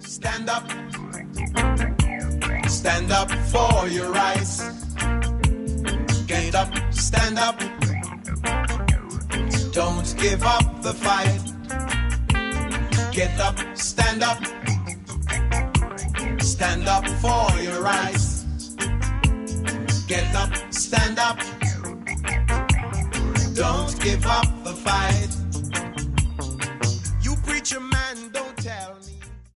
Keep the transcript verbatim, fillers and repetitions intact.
Stand up. Stand up for your rights. Get up, stand up. Don't give up the fight. Get up, stand up. Stand up for your rights. Get up, stand up. Don't give up the fight. You preacher man,